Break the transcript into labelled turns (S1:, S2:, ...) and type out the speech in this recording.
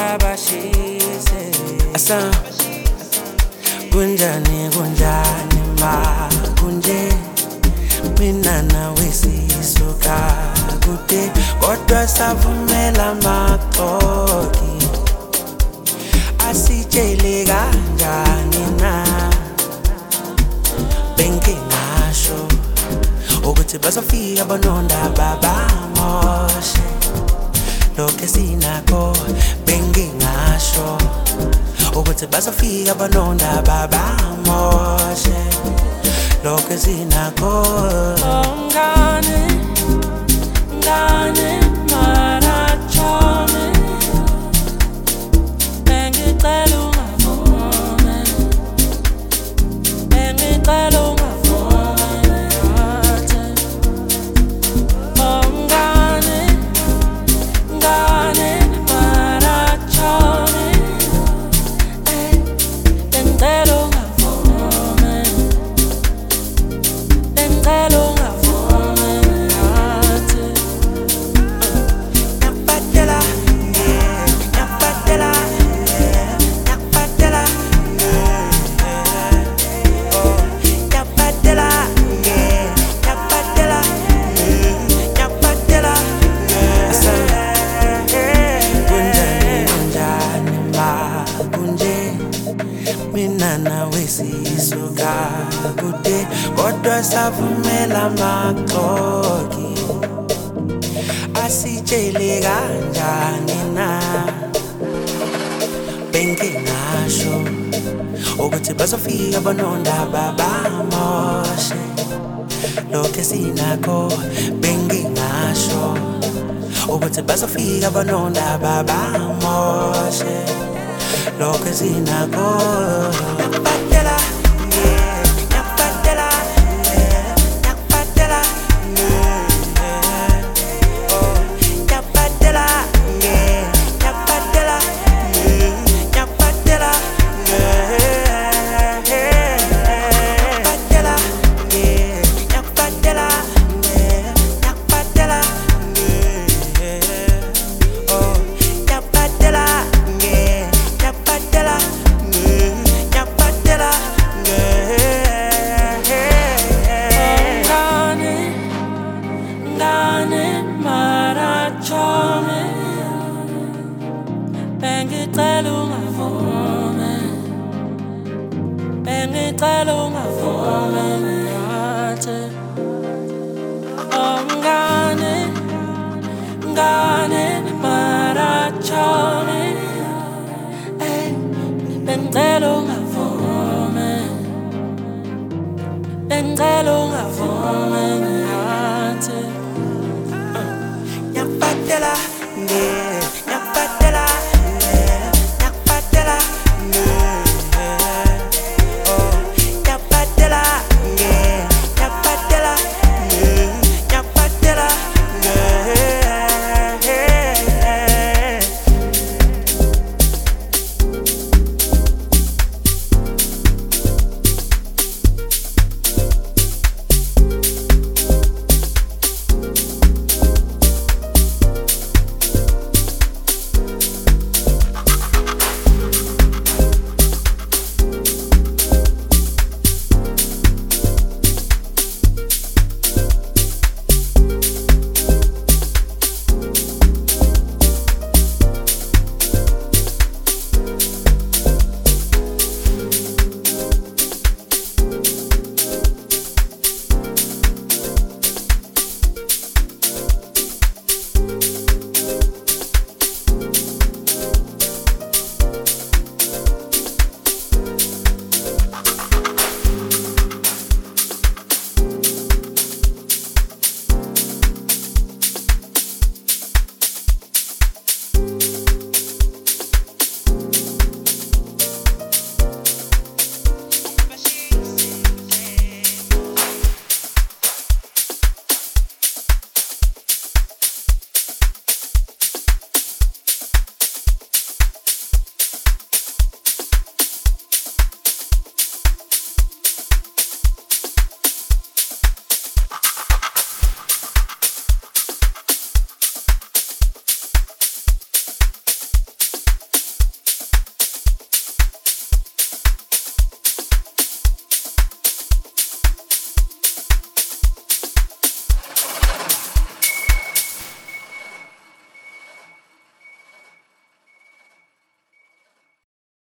S1: abashise asa kunjani ma kunje mina nawe sisuka kude kodwa savumela maxoki asitshele kanjani na bengingasho ukuthi bazofika bonondaba bamoshe lokho sinakho bengingasho ukuthi bazofika bonondaba bamoshe lokho sinakho ngane marachone bengicela ungavumi bengicela mina nawe sisuka kude kodwa savumela maxoki asitshele kanjani na bengingasho ukuthi bazofika bonondaba bamoshe lokho sinakho bengingasho ukuthi bazofika bonondaba bamoshe lokho sinakho bengicela ungavumi bengicela ungavumi ngathi ngane marachone